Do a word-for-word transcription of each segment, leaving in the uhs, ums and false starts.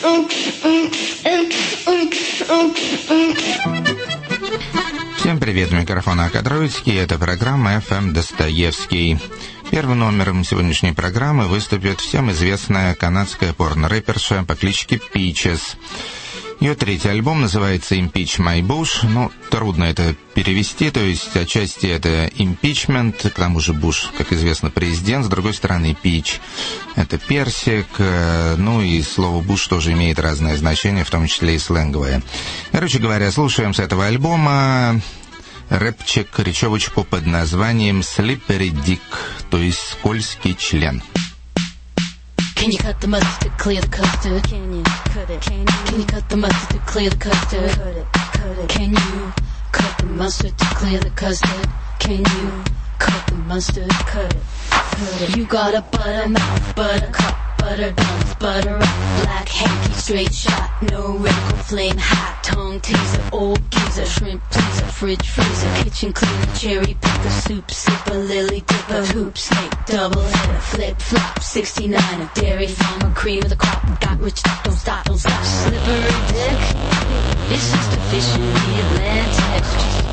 Всем привет, у микрофона Акадроицкий, это программа эф эм Достоевский. Первым номером сегодняшней программы выступит всем известная канадская порно-рэперша по кличке Peaches. Ее третий альбом называется «Impeach My Bush». Ну, трудно это перевести, то есть отчасти это импичмент, к тому же Буш, как известно, президент, с другой стороны Пич — это персик, ну и слово Буш тоже имеет разное значение, в том числе и сленговое. Короче говоря, слушаем с этого альбома рэпчик, речевочку под названием «Slippery Dick», то есть «Скользкий член». Can you cut the mustard to clear the custard? Can you cut it? Can you, Can you cut the mustard to clear the custard? Cut it, cut it. Can you cut the mustard to clear the custard? Can you cut the mustard? Cut it, cut it. You got a butter mouth, buttercup, butter guns, butter up, black hanky, straight shot, no wrinkle, flame hot, tongue teaser, old geezer, shrimp pleaser, fridge freezer, kitchen cleaner, cherry picker, soup sipper, lily dipper, hoop snake, double header, flip flop, sixty-niner, dairy farmer, cream of the crop, got rich, don't stop, don't stop, slippery dick, it's just a fish in the Atlantic.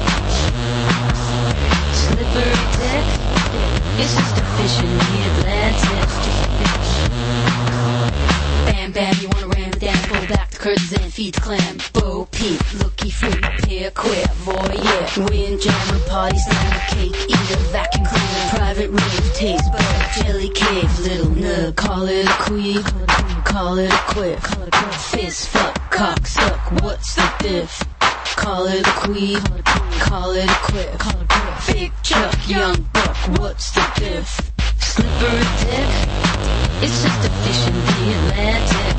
Slippery dick, it's just a fish in the Atlantic. Bam, bam, you wanna ram it down, pull back the curtains and feed the clam. Bo peep, looky fruit, peer queer, voyeur, windjammer, party slammer, cake eater, vacuum cleaner, private rave, taste bud, jelly cave, little nug, call it a queen, call it a queer, fist fuck, cock suck, what's the diff? Call it a queen, call it a queer, big chuck, young buck, what's the diff? Slippery dick, it's just a fish in the Atlantic.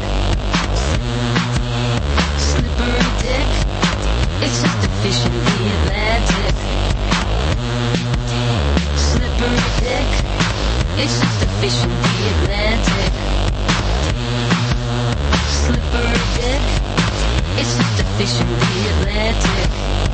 Slippery dick, it's just a fish in the Atlantic. Slippery dick, it's just a fish in the Atlantic. Slippery dick, it's just a fish in the Atlantic.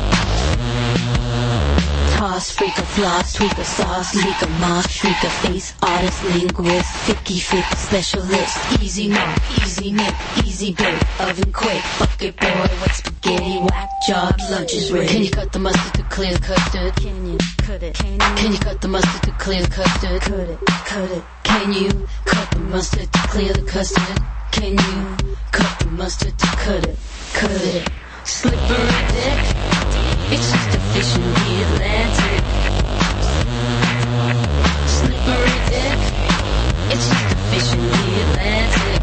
Toss, freak a floss, tweak a sauce, leak a moss, shriek a face, artist, linguist, ficky fit, specialist, easy mark, easy make, easy bake, oven quake, bucket boy, wet spaghetti, whack job, lunch is ready. Can you cut the mustard to clear the custard? Can you cut it? Can you, Can you cut the mustard to clear the custard? Cut it, cut it. Can you cut the mustard to clear the custard? Can you cut the mustard to cut it, cut it? Slippery dick, it's just a fish in the Atlantic. Slippery dick, it's just a fish in the Atlantic.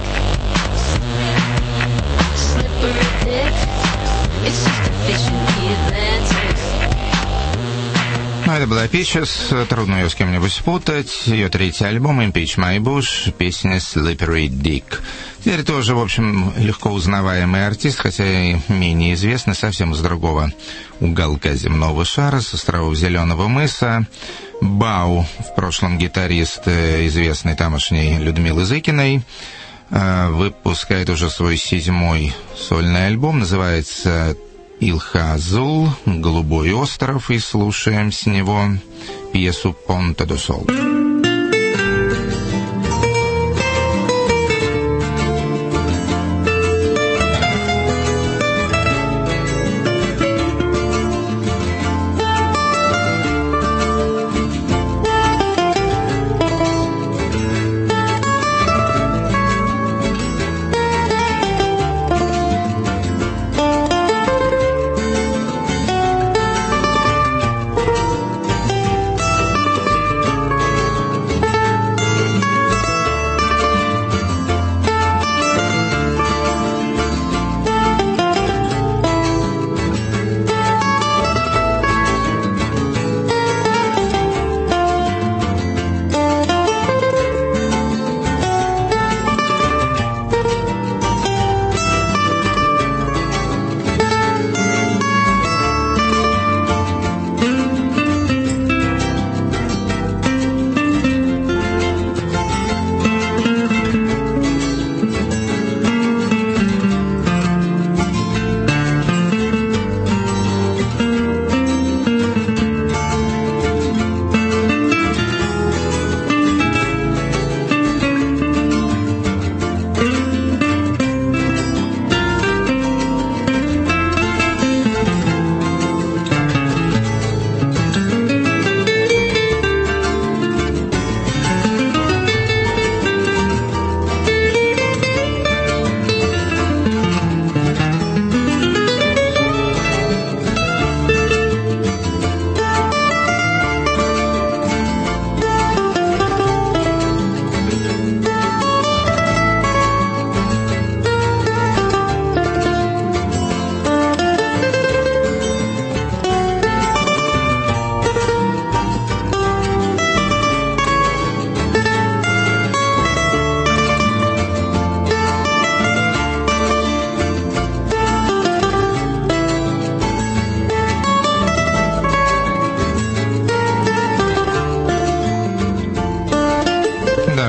Slippery dick, it's just a fish in the Atlantic. Ну, это была Peaches, трудно ее с кем-нибудь спутать. Ее третий альбом «Impeach My Bush», песня «Slippery Dick». Теперь тоже, в общем, легко узнаваемый артист, хотя и менее известный, совсем из другого уголка земного шара, с островов Зеленого мыса. Бау, в прошлом гитарист известной тамошней Людмилы Зыкиной, выпускает уже свой седьмой сольный альбом, называется «Илха Азул», «Голубой остров», и слушаем с него пьесу «Понта до Сол».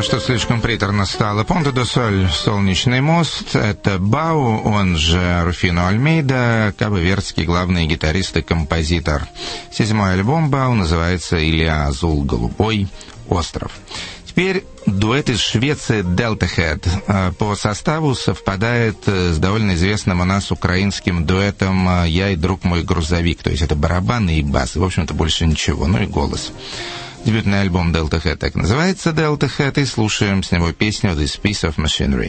что слишком приторно стало. Понте до Соль, Солнечный мост, это Бау, он же Руфино Альмейда, кабо-вердский главный гитарист и композитор. Седьмой альбом Бау называется «Илья Азул Голубой остров». Теперь дуэт из Швеции Delta Head. По составу совпадает с довольно известным у нас украинским дуэтом «Я и друг мой грузовик». То есть это барабаны и бас, и, в общем-то, больше ничего, ну и голос. Дебютный альбом Delta Head так называется Delta Head, и слушаем с него песню «This Piece of Machinery».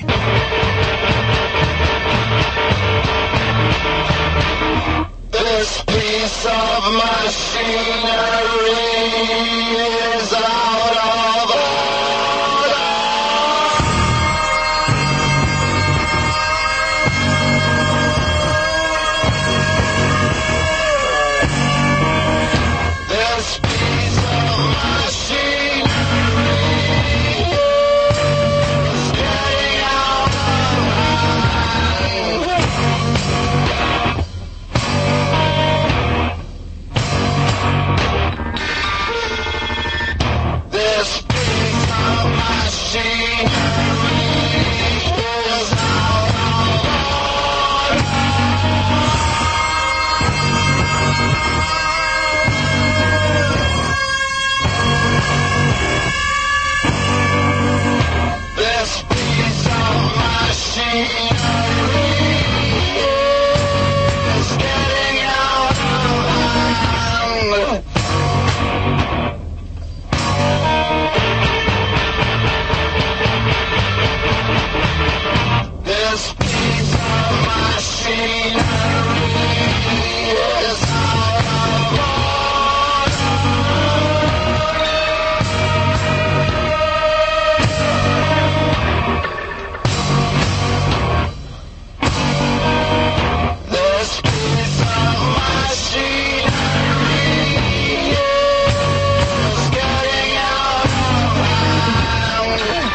This piece of machinery is out of order. This piece of machinery is getting out of hand. This piece of machinery is out of order. This piece of machinery is getting out of hand. This piece of machinery is out of order. This piece of machinery is getting out of hand.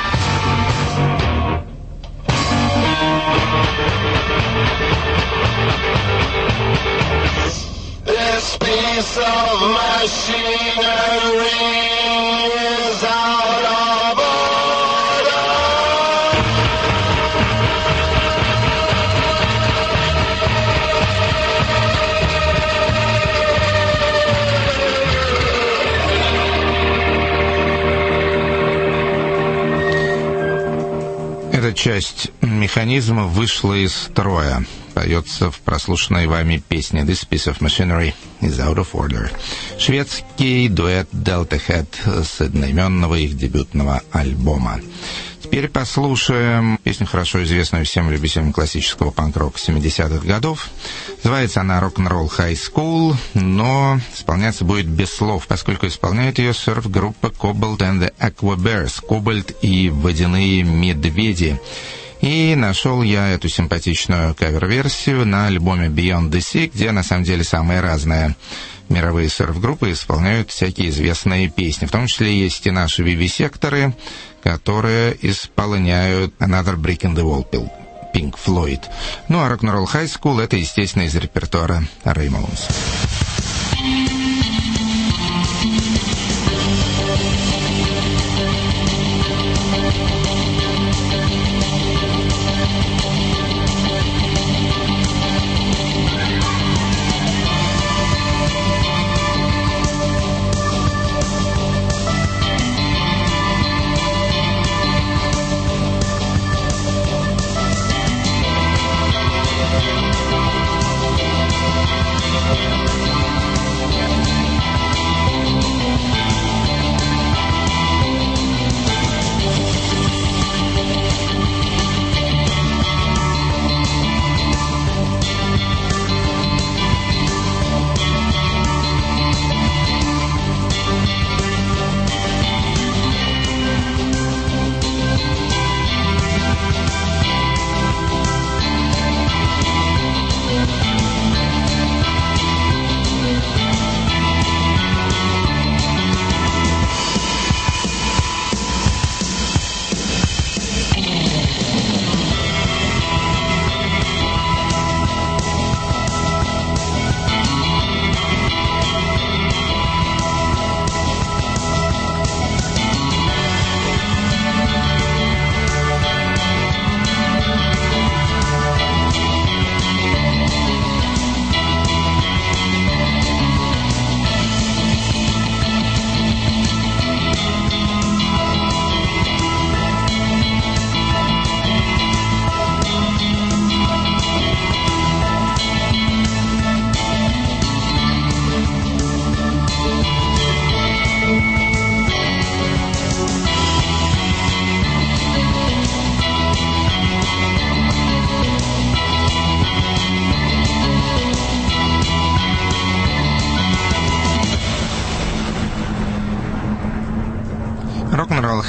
This piece of machinery is out of order. Эта часть механизма вышла из строя. Поется в прослушанной вами песне «This piece of machinery is out of order». Шведский дуэт Delta Head с одноименного их дебютного альбома. Теперь послушаем песню, хорошо известную всем любителям классического панк-рока семидесятых годов. Называется она «Rock'n'Roll High School», но исполняться будет без слов, поскольку исполняет ее серф-группа Cobalt and the Aqua Bears, Кобальт и водяные медведи. И нашел я эту симпатичную кавер-версию на альбоме Beyond the Sea, где на самом деле самые разные мировые серф-группы исполняют всякие известные песни. В том числе есть и наши вивисекторы, которые исполняют Another Brick in the Wall, Pink Floyd. Ну а Rock'n'Roll High School — это, естественно, из репертуара Ramones. Thank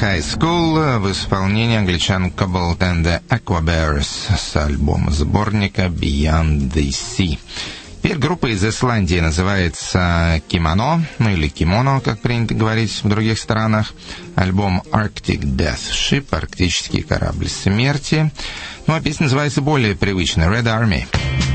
High School в исполнении англичан Cobalt and the Aquabears с альбома-сборника Beyond the Sea. Теперь группа из Исландии называется Kimono, ну или Kimono, как принято говорить в других странах. Альбом Arctic Death Ship, арктический корабль смерти. Ну а песня называется более привычно Red Army.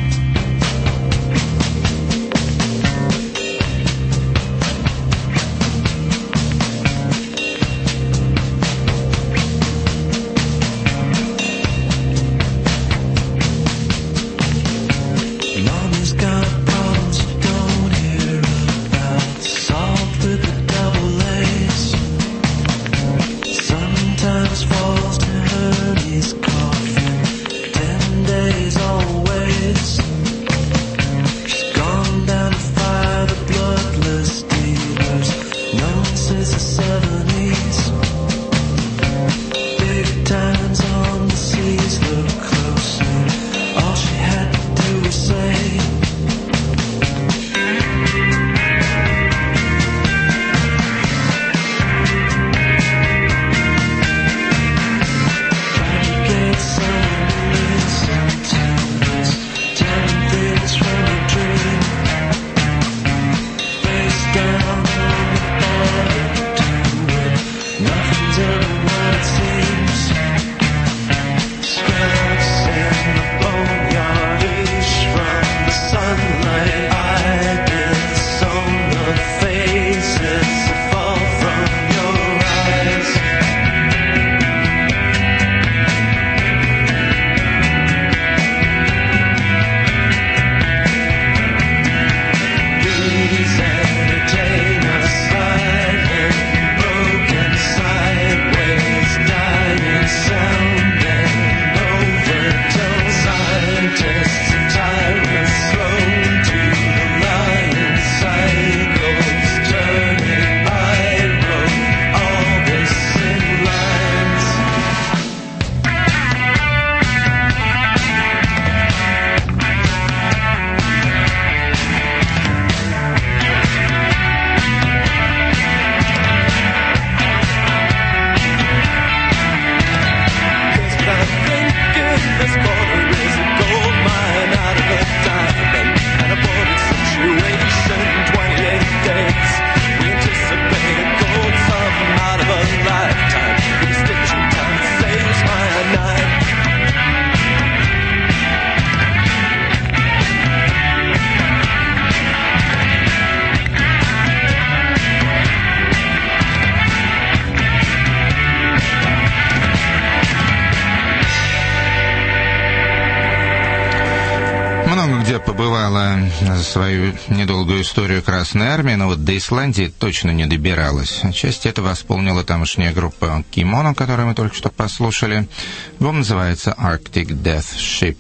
Побывала за свою недолгую историю Красной Армии, но вот до Исландии точно не добиралась. Часть этого исполнила тамошняя группа Kimono, которую мы только что послушали. Альбом называется Arctic Death Ship.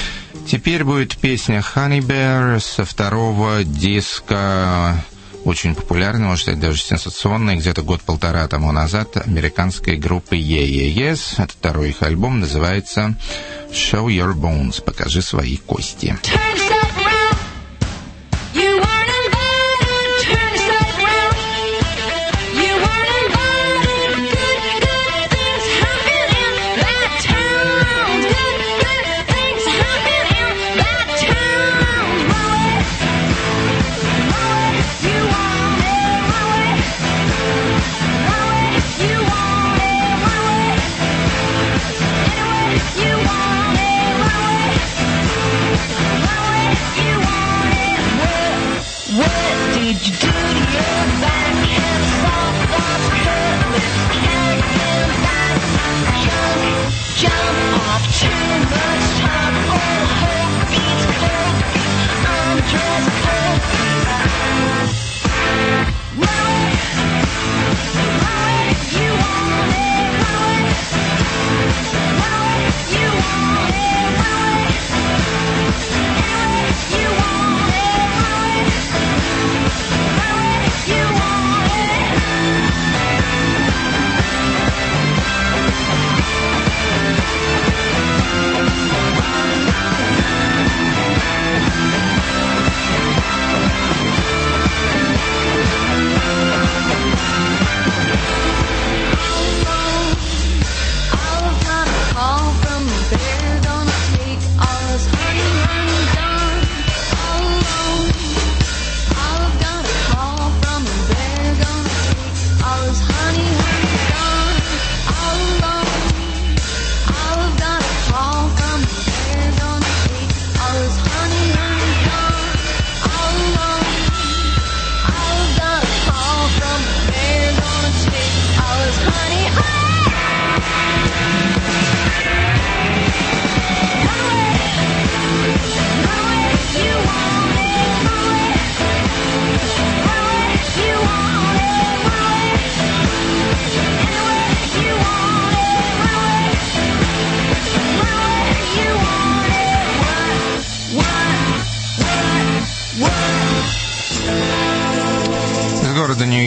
Теперь будет песня Honey Bear со второго диска, очень популярной, может быть, даже сенсационной, где-то год-полтора тому назад, американской группы Yeah Yeah Yes. Это второй их альбом, называется Show Your Bones, покажи свои кости. You want it,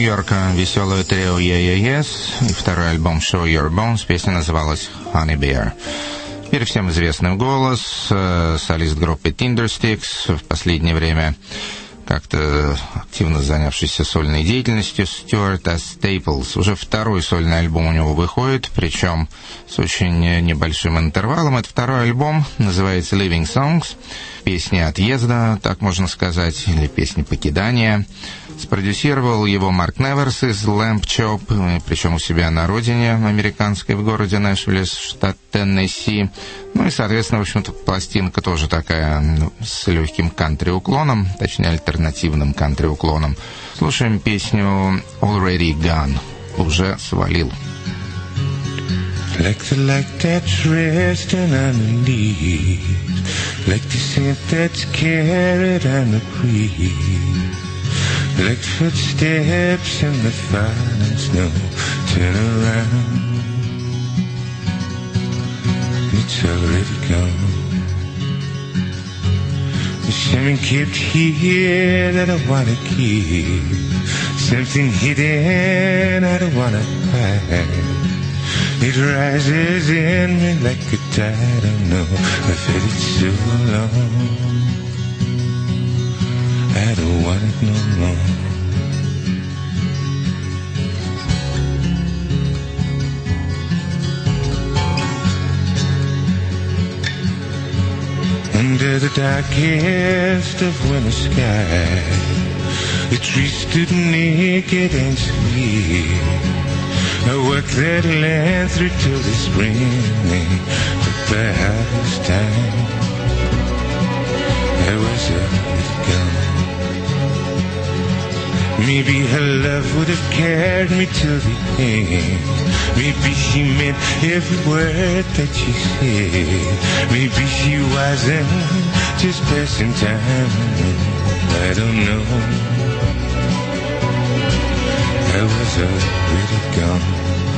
Нью-Йорка веселое трио Yeah Yeah Yes, и второй альбом Show Your Bones, песня называлась Honey Bear. Теперь всем известный голос, э, солист группы Tindersticks, в последнее время как-то активно занявшийся сольной деятельностью, Стюарт Стейплс. Уже второй сольный альбом у него выходит, причем с очень небольшим интервалом. Это второй альбом, называется Living Songs, песни отъезда, так можно сказать, или песни покидания. Спродюсировал его Марк Неверс из Lamp Chop, причем у себя на родине американской, в городе Нэшвилле, штат Теннесси. Ну и, соответственно, в общем-то, пластинка тоже такая, ну, с легким кантри-уклоном, точнее, альтернативным кантри-уклоном. Слушаем песню Already Gone, уже свалил. Like the light that's resting underneath, like the scent that's carried on the breeze, like footsteps in the falling snow. Turn around, it's already gone. There's something kept here that I wanna keep, something hidden I don't wanna hide. It rises in me like a tide, I know I've had it so long, I don't want it no more. Under the darkest of winter sky, the trees stood naked and sweet. I worked that land through till the spring, but the harvest time I was already gone. Maybe her love would have carried me till the end. Maybe she meant every word that she said. Maybe she wasn't just passing time. I don't know. I was already gone.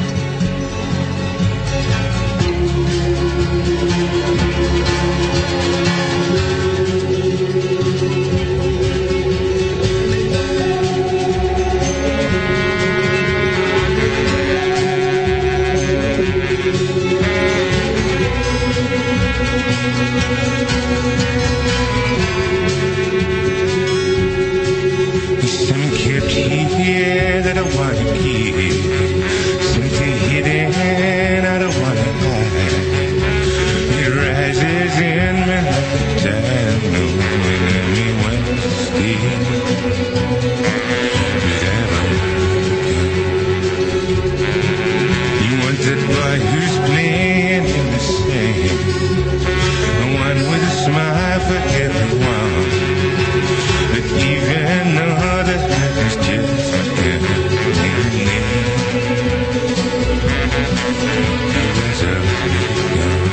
Some kept here that I want to keep, something hidden I don't want to hide. It rises in me like a tide, no one let me want to stay, but I won't go. You want that boy who's playing in the sand, the one with a smile for everyone, but even though the life is just good in the end, it was already gone.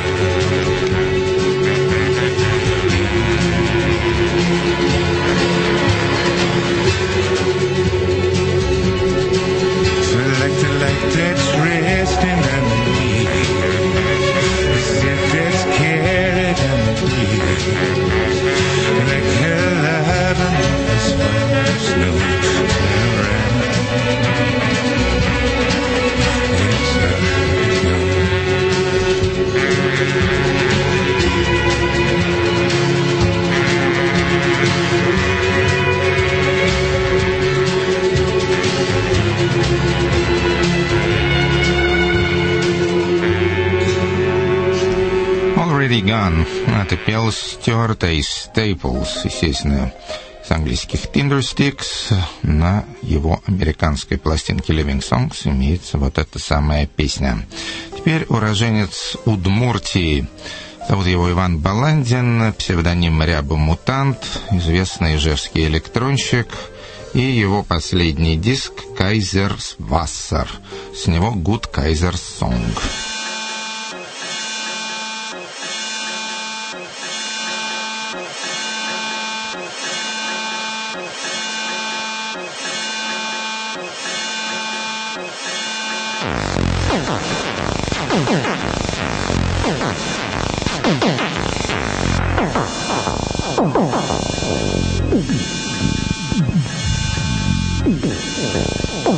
So like the light that's resting underneath, the scent that's carried on the breeze, like a love on the snow. Turn around, it's already gone. Already Gone. Это пел Стюарт Стейплс, естественно, с английских Tindersticks. На его американской пластинке Living Songs имеется вот эта самая песня. Теперь уроженец Удмуртии. Зовут его Иван Баландин, псевдоним Ряба Мутант, известный ижевский электронщик. И его последний диск «Kaiser's Wasser». С него «Good Kaiser's Song». Oh,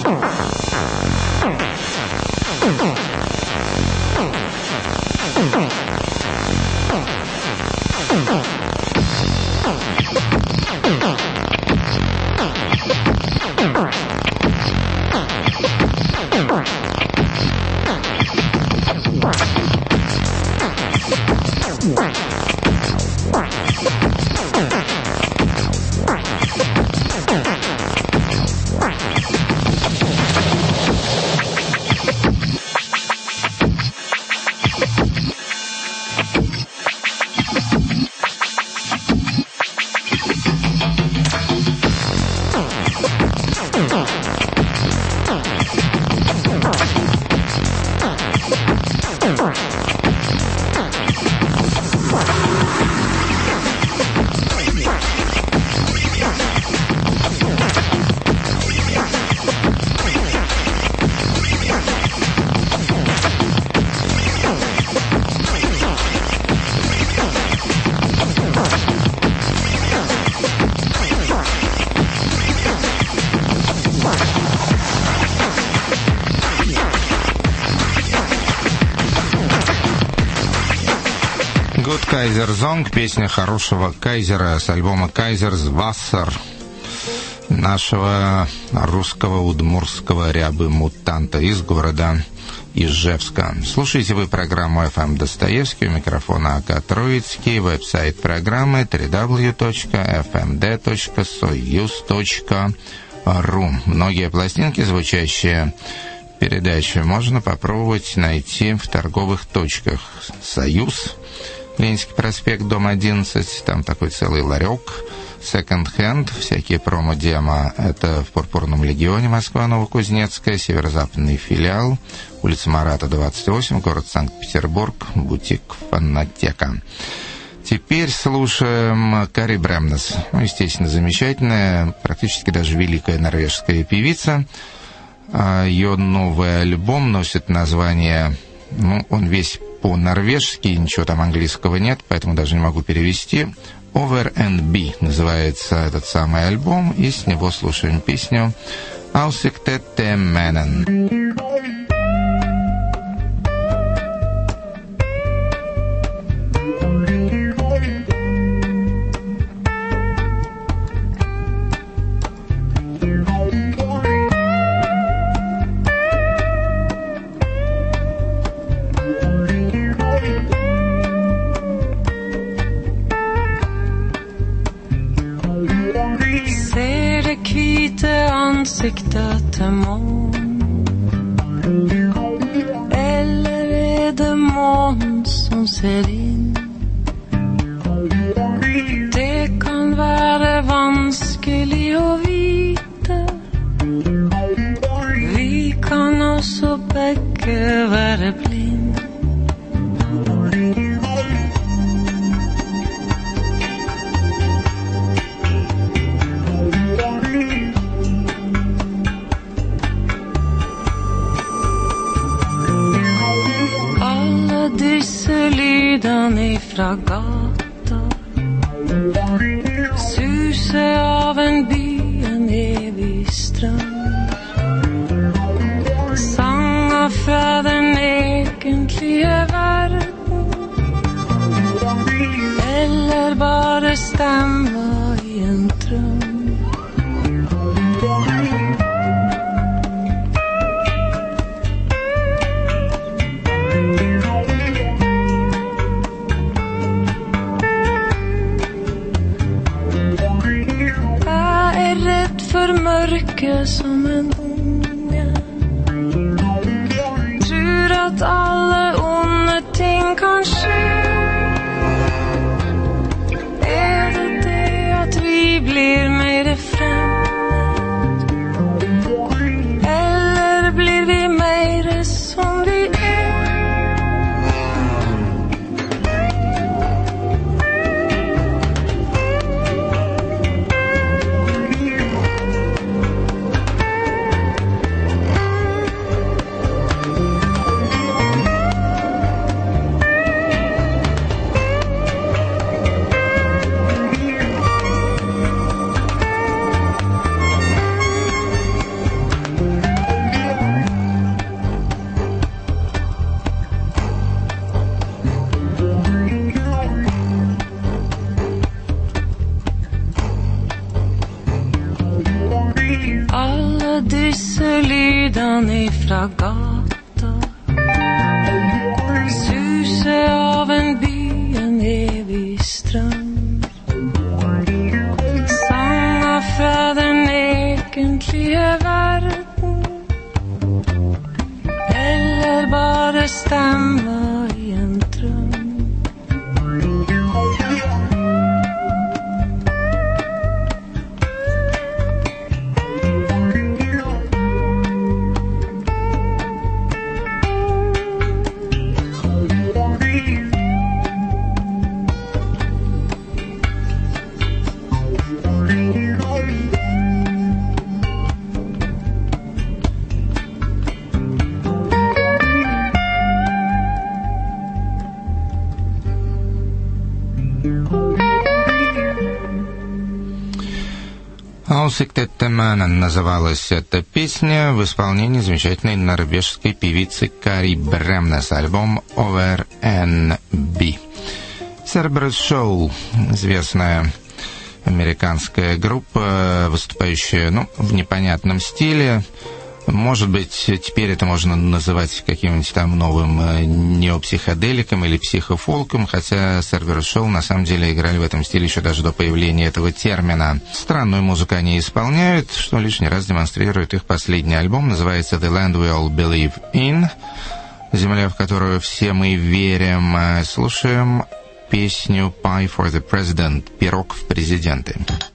Кайзерзонг, песня хорошего Кайзера с альбома «Кайзерс Вассер», нашего русского удмуртского рябы-мутанта из города Ижевска. Слушайте вы программу эф эм Достоевский, у микрофона АК Троицкий, веб-сайт программы дабл ю дабл ю дабл ю точка эф эм дэ точка союз точка ру. Многие пластинки, звучащие в передаче, можно попробовать найти в торговых точках. «Союз», Ленинский проспект, дом одиннадцать, там такой целый ларек. Second Hand, всякие промо-демо, это в Пурпурном легионе, Москва, Новокузнецкая, северо-западный филиал, улица Марата, двадцать восемь, город Санкт-Петербург, бутик «Фонотека». Теперь слушаем Кари Бремнес. Ну, естественно, замечательная, практически даже великая норвежская певица. Ее новый альбом носит название, ну, он весь по-норвежски, ничего там английского нет, поэтому даже не могу перевести. «Over and Be» называется этот самый альбом, и с него слушаем песню «Aussiktet Männen». Ansiktet till mån, eller är det mån som ser in? Det kan vara vanskelig å vite. Vi kan også begge være blind. Lyden ifra gata, suset av en by, en evig strand, sanger fra den egentlige verden, eller bare stemmer i en drøm. Mörker som en unge, tror att alla onda ting kan ske. Är det det att vi blir mer främmande, eller blir vi mer som vi är? Lyden ifra gata, suset av en by, en evig strand, sanger fra den egentlige verden, eller bare stemmer i en drøm. «Aussiktet Männen» называлась эта песня в исполнении замечательной норвежской певицы Кари Бремнес, альбом «Over and Be». Cerberus Show, известная американская группа, выступающая, ну, в непонятном стиле. Может быть, теперь это можно называть каким-нибудь там новым неопсиходеликом или психофолком, хотя Cerberus Show на самом деле играли в этом стиле еще даже до появления этого термина. Странную музыку они исполняют, что лишний раз демонстрирует их последний альбом. Называется The Land We All Believe In, земля, в которую все мы верим. Слушаем песню Pie for the President, пирог в президенты.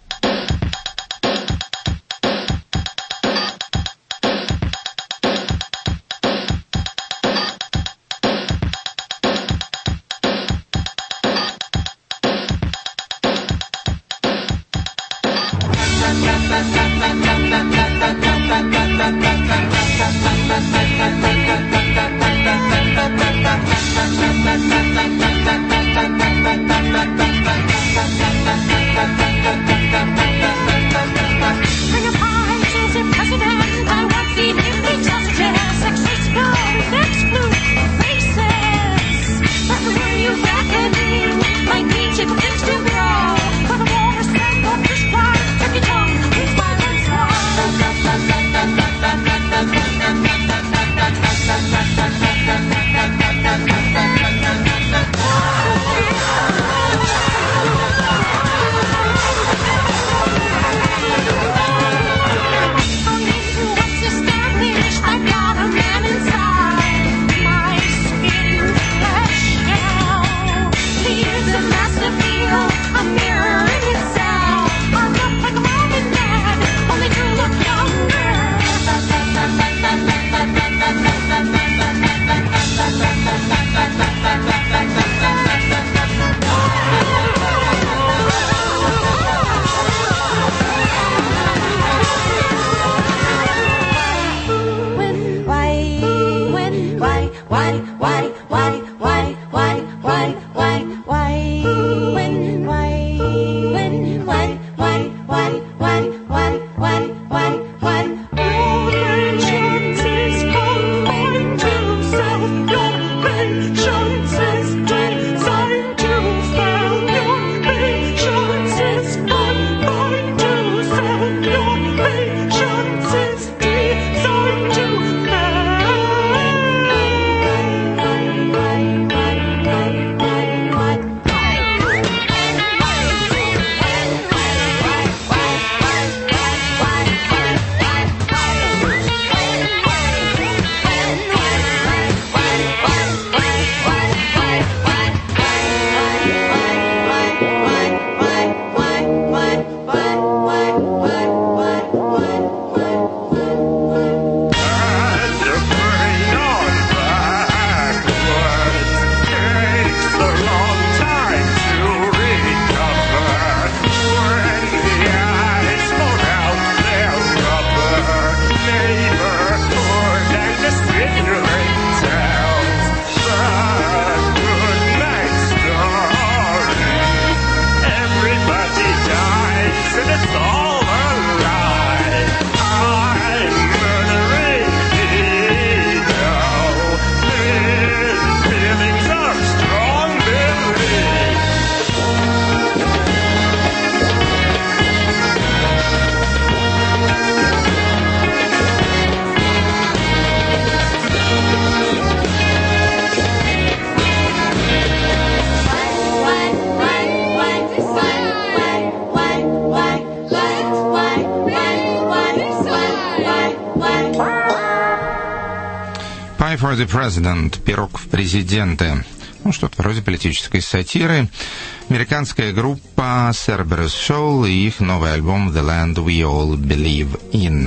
Pie for the President, пирог в президенты. Ну, что-то вроде политической сатиры. Американская группа Cerberus Show и их новый альбом The Land We All Believe In.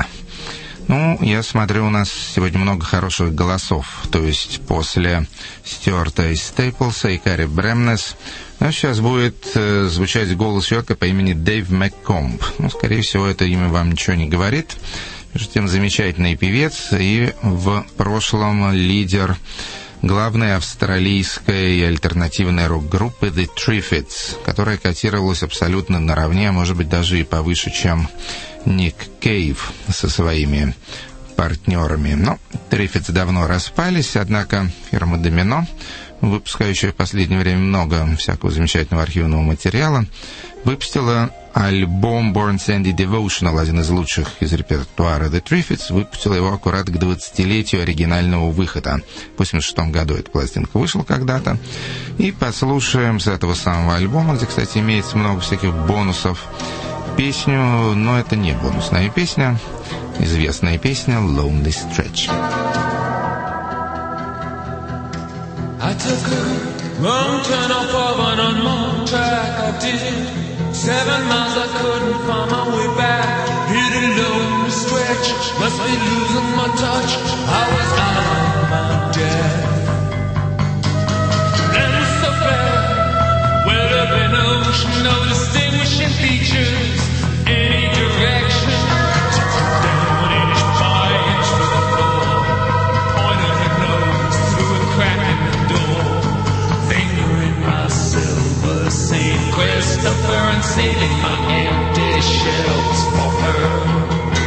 Ну, я смотрю, у нас сегодня много хороших голосов. То есть после Стюарта Стейплса и Кари Бремнес, ну, сейчас будет э, звучать голос человека по имени Дэйв Маккомб. Ну, скорее всего, это имя вам ничего не говорит. Между тем, замечательный певец и в прошлом лидер главной австралийской альтернативной рок-группы The Triffids, которая котировалась абсолютно наравне, а может быть даже и повыше, чем Ник Кейв со своими партнерами. Но Triffids давно распались, однако фирма Domino выпускающая в последнее время много всякого замечательного архивного материала, выпустила альбом Born Sandy Devotional, один из лучших из репертуара The Triffids, выпустила его аккурат к двадцатилетию оригинального выхода. В восемьдесят шестом году эта пластинка вышла когда-то. И послушаем с этого самого альбома, где, кстати, имеется много всяких бонусов, песню, но это не бонусная песня, известная песня Lonely Stretch. I took a wrong turn off of an unknown track. I did seven miles, I couldn't find my way back. Hit a lonely stretch, must be losing my touch. I was out of my depth. And it's so fair, well up in ocean, no distinguishing features, any direction. Down inch by inch to the floor, pointing her nose through a crack in the door, fingering my silver Saint Christopher and saving my empty shells for her.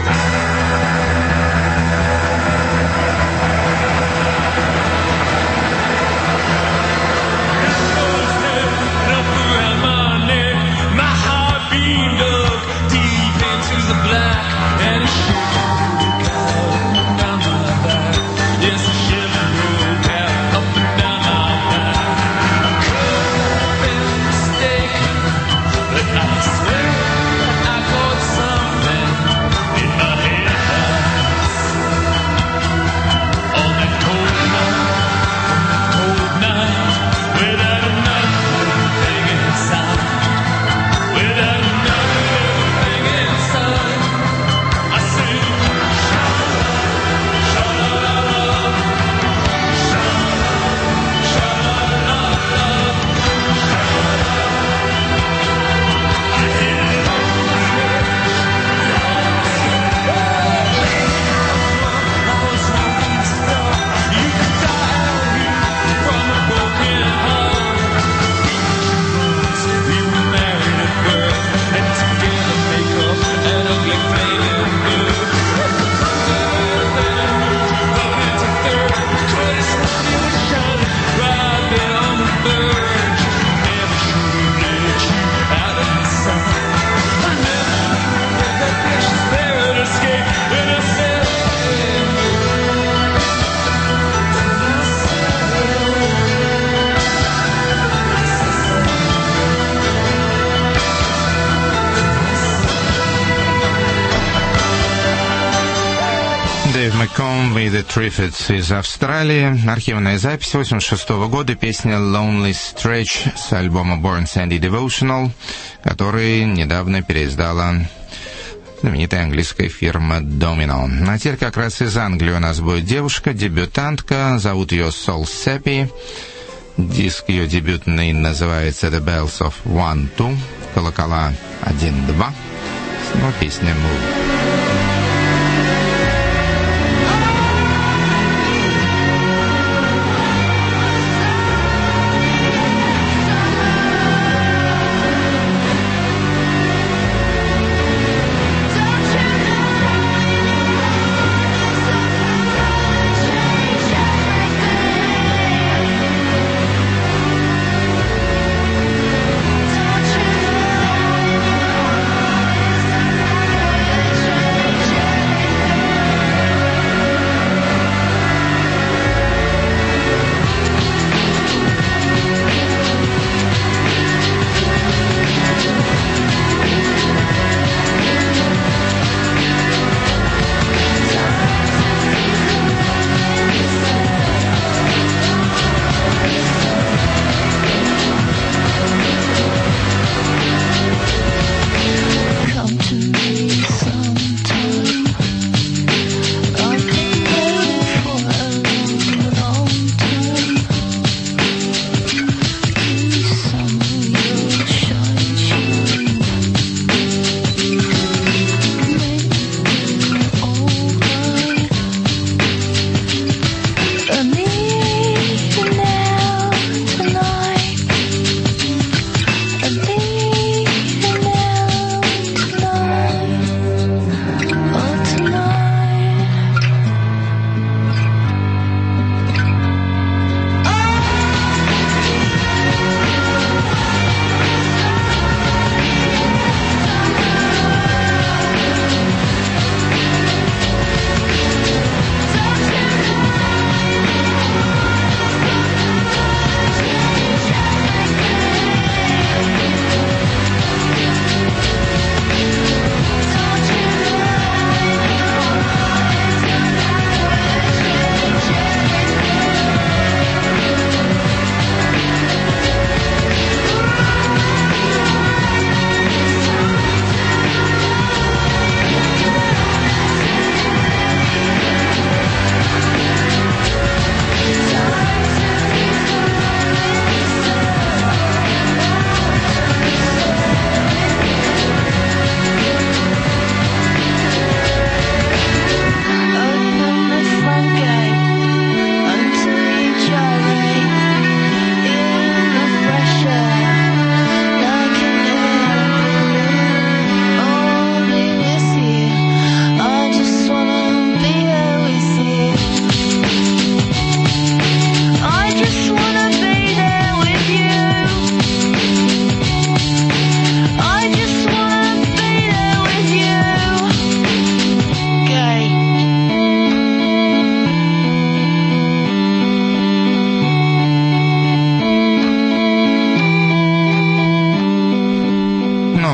The Triffids из Австралии. Архивная запись восемьдесят шестого года, песня Lonely Stretch с альбома Born Sandy Devotional, который недавно переиздала знаменитая английская фирма Domino. А теперь как раз из Англии у нас будет девушка, дебютантка, зовут ее Sol Seppi. Диск ее дебютный называется The Bells of One Two, колокола один-два, но песня Move. Thank you.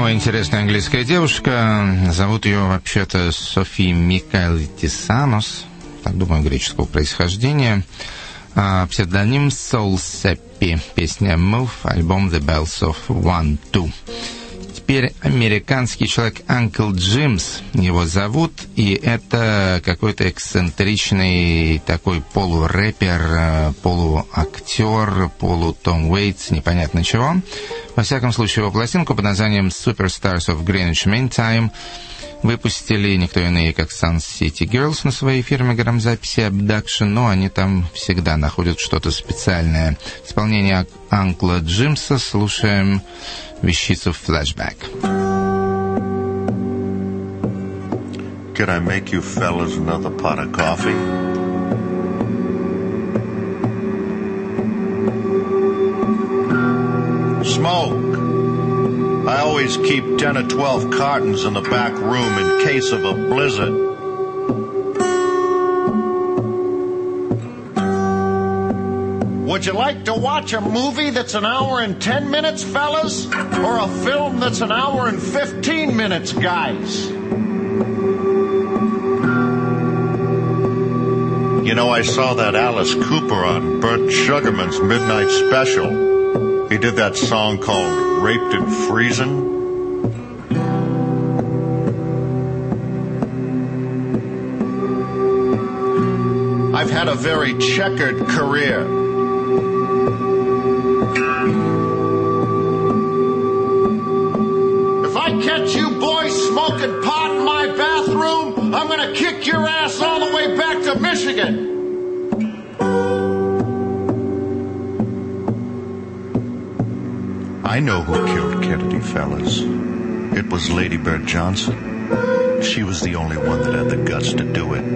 снова интересная английская девушка. Зовут ее вообще-то Софи Микаэлитисанос. Так думаю, греческого происхождения. А, псевдоним Soul Seppi. Песня Move, альбом The Bells of One Two. Теперь американский человек Uncle Jim's его зовут, и это какой-то эксцентричный такой полурэпер, полуактер, полу-Том Уэйтс, непонятно чего. Во всяком случае, его пластинку под названием Superstars of Greenwich Mean Time выпустили никто иные, как Sun City Girls на своей фирме грамзаписи Abduction, но они там всегда находят что-то специальное. Исполнение Анкла Джимса слушаем вещицу Flashback. Can I make you fellas another pot of coffee? Smoke. I always keep ten or twelve cartons in the back room in case of a blizzard. Would you like to watch a movie that's an hour and ten minutes, fellas? Or a film that's an hour and fifteen minutes, guys? You know, I saw that Alice Cooper on Burt Sugarman's Midnight Special. He did that song called Raped and Freezin'. I've had a very checkered career. If I catch you boys smoking pot in my bathroom, I'm gonna kick your ass all the way back to Michigan. I know who killed Kennedy, fellas. It was Lady Bird Johnson. She was the only one that had the guts to do it.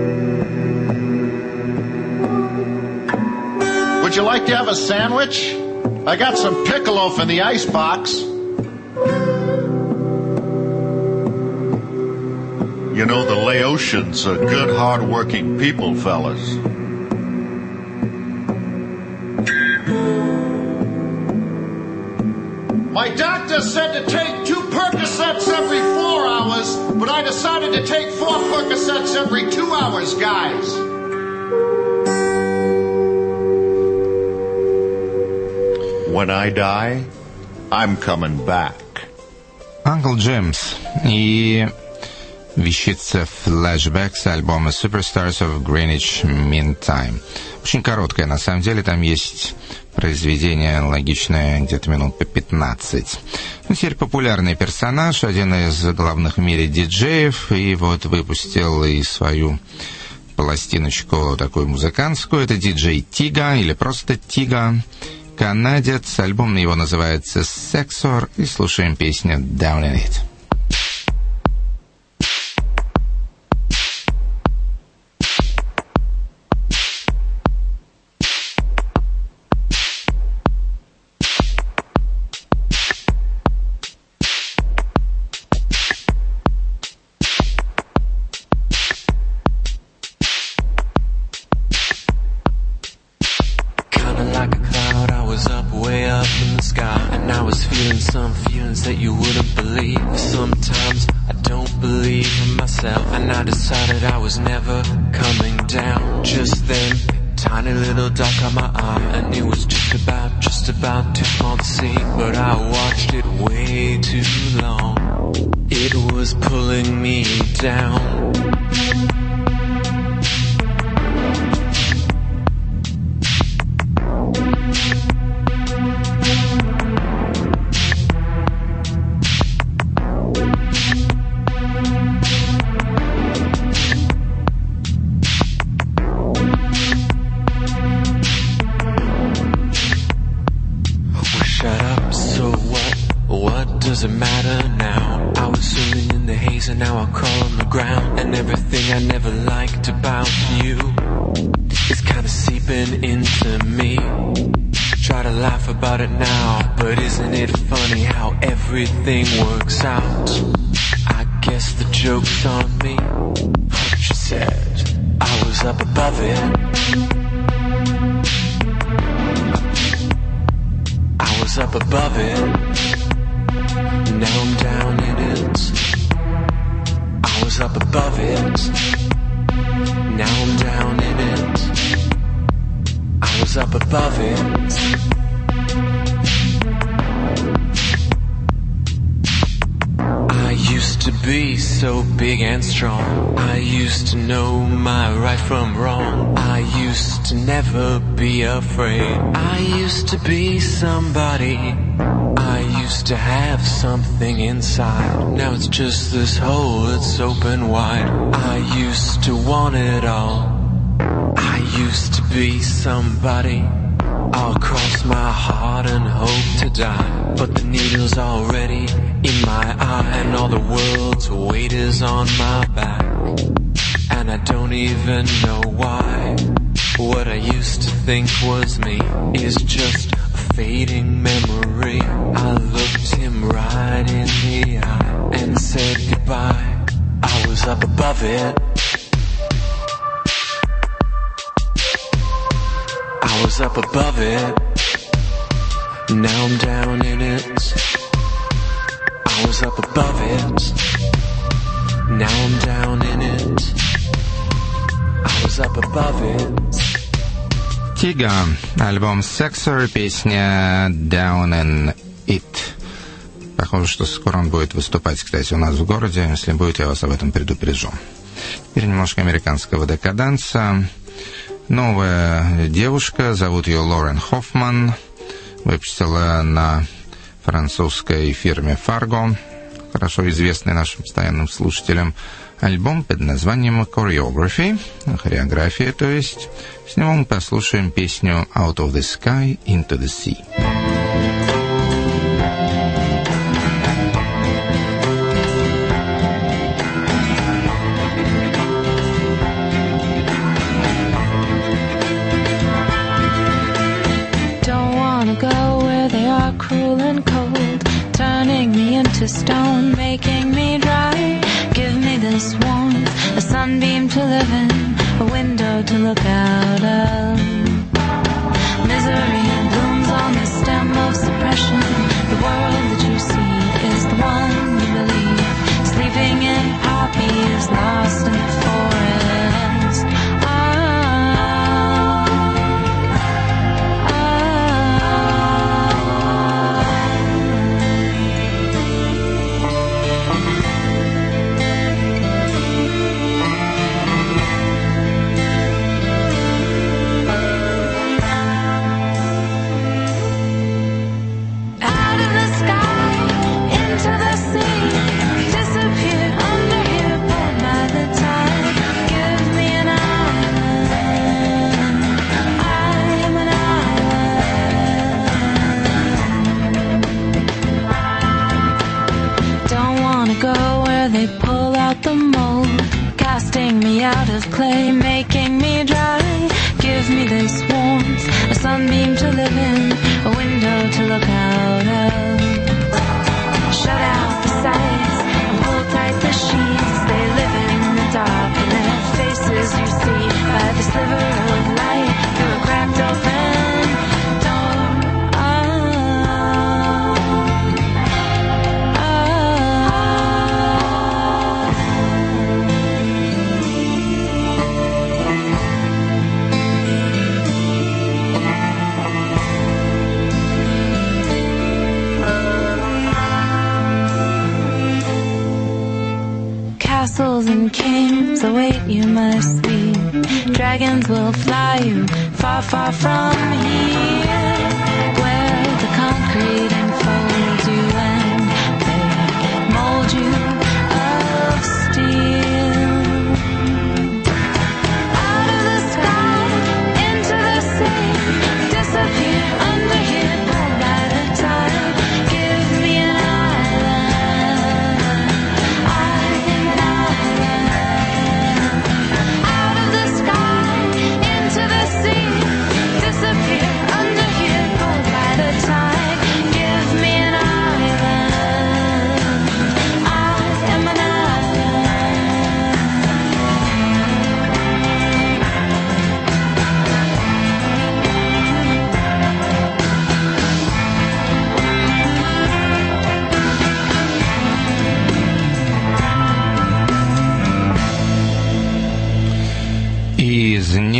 Would you like to have a sandwich? I got some piccolo in the icebox. You know, the Laotians are good, hard-working people, fellas. My doctor said to take two Percocets every four hours, but I decided to take four Percocets every two hours, guys. When I die, I'm coming back. Uncle Jim's и вещица Flashback с альбома Superstars of Greenwich Mean Time. Очень короткая, на самом деле, там есть произведение логичное где-то минут по пятнадцать. Ну, теперь популярный персонаж, один из главных в мире диджеев, и вот выпустил и свою пластиночку такую музыкантскую. Это диджей Тига, или просто Тига, канадец. Альбом его называется Sexor, и слушаем песню Down in It. Everything works out. I guess the joke's on me. She said I was up above it. I was up above it. Now I'm down. above it. I used to be so big and strong. I used to know my right from wrong. I used to never be afraid. I used to be somebody. I used to have something inside. Now it's just this hole that's open wide. I used to want it all. I used to be somebody. I'll cross my heart and hope to die, but the needle's already in my eye, and all the world's weight is on my back, and I don't even know why. What I used to think was me is just a fading memory. I looked him right in the eye and said goodbye. I was up above it. I was up above it. Now I'm down in it. I was up above it. Now I'm down in it. I was up above it. Тига, альбом Sexer, песня Down in It. Похоже, что скоро он будет выступать, кстати, у нас в городе. Если будет, я вас об этом предупрежу. Теперь немножко американского декаданса. Новая девушка, зовут ее Лорен Хоффман, выпустила на французской фирме Fargo, хорошо известный нашим постоянным слушателям, альбом под названием Choreography, хореография, то есть. С него мы послушаем песню Out of the Sky into the Sea. Cruel and cold, turning me into stone, making me dry. Give me this warmth, a sunbeam to live in, a window to look out of. Misery blooms on the stem of suppression. The world that you see is the one you believe. Sleeping in poppies, lost in the forest. They pull out the mold, casting me out of clay, making me dry. Give me this warmth, a sunbeam to live in, a window to look out of. Shut out the sights and pull tight the sheets. They live in the dark and their faces you see by the sliver of light through a cracked open door. Castles and kings await you, my sweet. Dragons will fly you far, far from here, where the concrete enfolds you and they mold you of steel. Out of the sky, into the sea, disappear under here, pulled by the tide. Give me an island. I'm an island. Out of the sky, into the sea, disappear under here.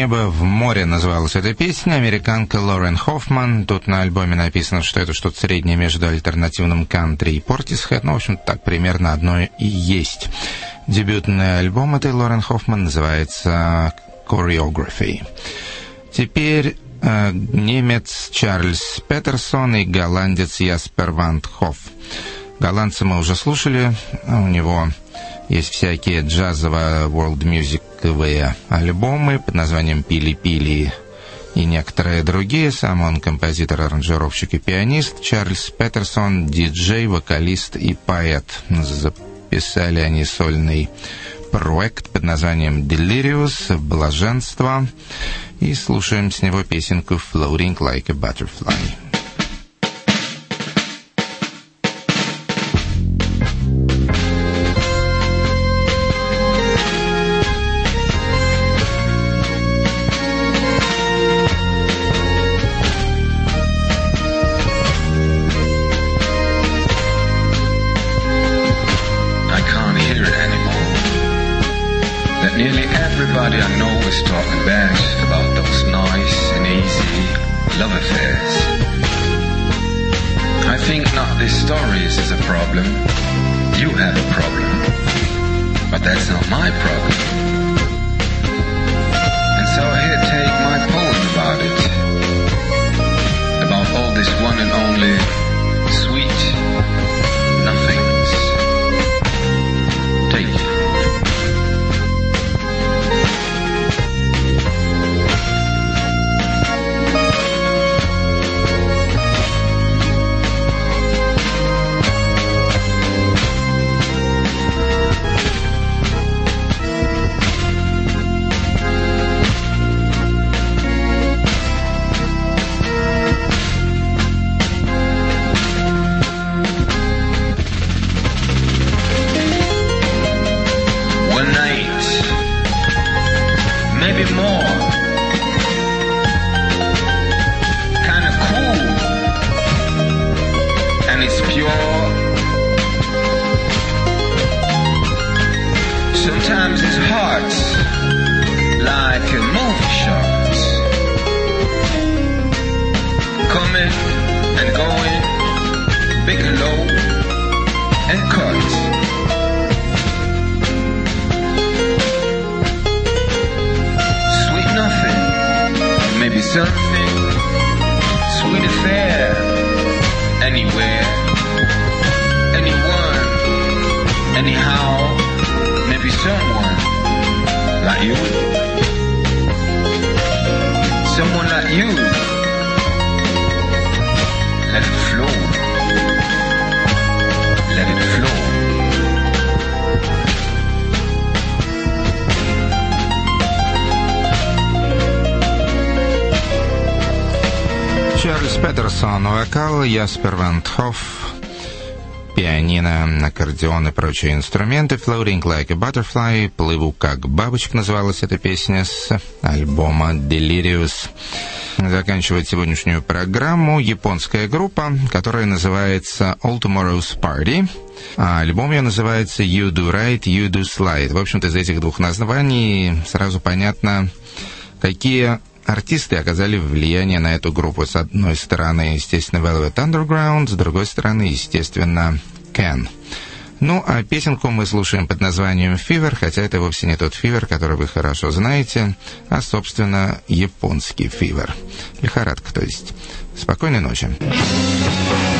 небо в море» называлась эта песня. Американка Лорен Хоффман. Тут на альбоме написано, что это что-то среднее между альтернативным кантри и Портисхед. Ну, в общем, так примерно одно и есть. Дебютный альбом этой Лорен Хоффман называется «Choreography». Теперь э, немец Чарльз Петерсон и голландец Яспер ван 't Hof. Голландца мы уже слушали. У него есть всякие джазово world music-овые альбомы под названием «Пили-пили» и некоторые другие. Сам он композитор, аранжировщик и пианист. Чарльз Петерсон — диджей, вокалист и поэт. Записали они сольный проект под названием «Delirious», «Блаженство». И слушаем с него песенку «Floating like a butterfly». Nearly everybody I know is talking bad about those nice and easy love affairs. I think not this stories is a problem. You have a problem. But that's not my problem. And so here take my poem about it. About all this one and only sweet nothings. Take it. Sometimes it's hard, like a movie shot, coming and going, big and low, and cut. Sweet nothing, maybe something, sweet affair, anywhere, anyone, anyhow. Maybe someone like you. Someone like you. Let it flow. Let it flow. Чарльз Петерсон вокал, Яспер ван 't Hof пианино, аккордеон и прочие инструменты. «Floating like a butterfly», «Плыву как бабочка» называлась эта песня с альбома «Delirious». Заканчивает сегодняшнюю программу японская группа, которая называется «All Tomorrow's Party». А альбом ее называется «You Do Right, You Do Slide». В общем-то, из этих двух названий сразу понятно, какие артисты оказали влияние на эту группу. С одной стороны, естественно, Velvet Underground, с другой стороны, естественно, Can. Ну, а песенку мы слушаем под названием «Fever», хотя это вовсе не тот «Fever», который вы хорошо знаете, а, собственно, японский «Fever». Лихорадка, то есть. Спокойной ночи.